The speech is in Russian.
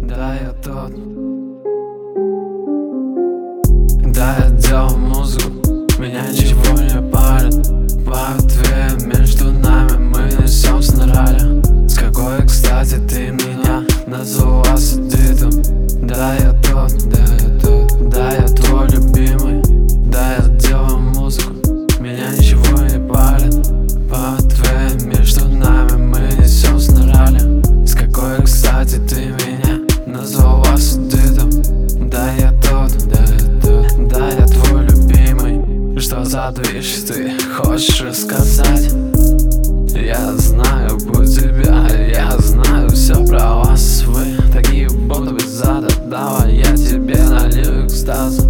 да, я тот. Да, я делаю музыку, меня ничего не парит. По ответ между нами мы несемся на ралли. С какой, кстати, ты меня назвала садитом? Да, я тот, да, я тот. Да, я твой любимый. Да, я делаю музыку, меня ничего не парит. По ответ между нами мы несемся на ралли. С какой, кстати, ты меня назвала садитом? Да, я тот, да, я тот. Да, я твой любимый. Что за движ ты хочешь рассказать? Я знаю путь тебя, я знаю все про вас. Вы такие будто без зада. Давай я тебе налью экстаза.